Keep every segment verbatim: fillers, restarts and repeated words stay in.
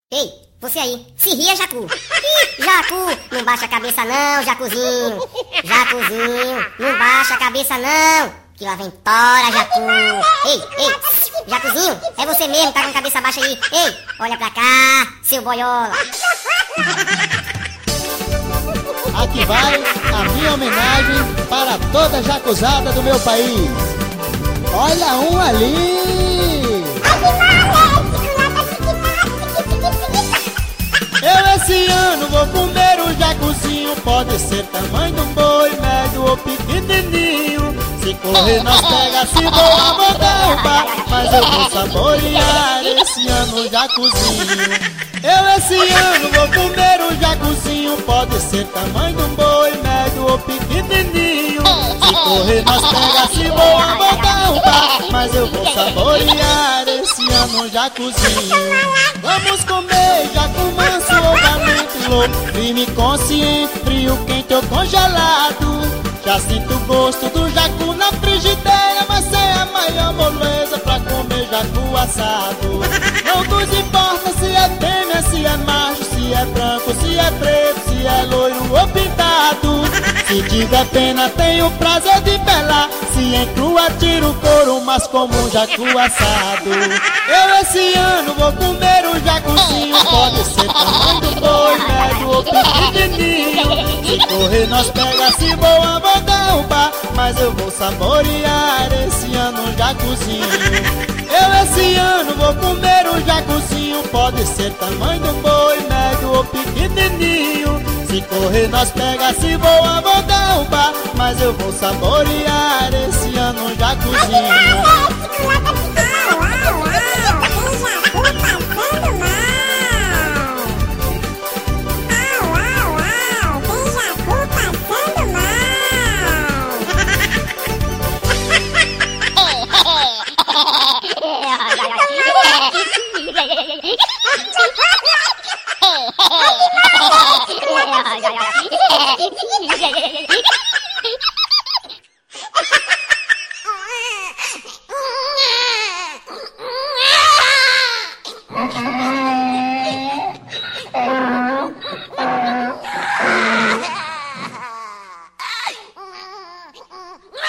Ei, você aí, se ria, Jacu. Ih, Jacu, não baixa a cabeça não, Jacuzinho. Jacuzinho, não baixa a cabeça não, que lá vem tora, Jacu. Ei, ei, Jacuzinho, é você mesmo, tá com a cabeça baixa aí. Ei, olha pra cá, seu boiola. Aqui vai a minha homenagem para toda a jacuzada do meu país. Olha um ali! Eu esse ano vou comer um jacuzinho. Pode ser tamanho de um boi, médio ou pequenininho. Se correr nós pega, se voar vou derrubar. Mas eu vou saborear esse ano um jacuzinho. Eu esse ano vou comer um jacuzinho. Pode ser tamanho de um boi, médio ou pequenininho. Se correr nós pega, se voar vou derrubar. Mas eu vou saborear esse ano um jacuzinho. Vamos comer jacu manso ou valente louco, firme consciente, frio, quente ou congelado. Já sinto o gosto do jacu na frigideira, mas sem a maior moleza pra comer jacu assado. Não nos importa se é fêmea, se é macho, se é branco, se é preto, se é loiro ou pintado. Se tiver pena tenho o prazer de pelar, se encrua tiro o couro, mas como um jacu assado. Eu esse ano vou comer um jacuzinho. Pode ser tamanho do boi, médio ou pequenininho. Se correr nós pega, se voar vou derrubar. Mas eu vou saborear esse ano um jacuzinho. Eu esse ano vou comer um jacuzinho. Pode ser tamanho do boi, médio ou pequenininho. Se correr nós pega, se voar vou derrubar. Mas eu vou saborear esse ano um jacuzinho.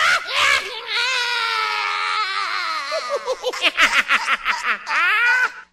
Ha ha ha ha ha!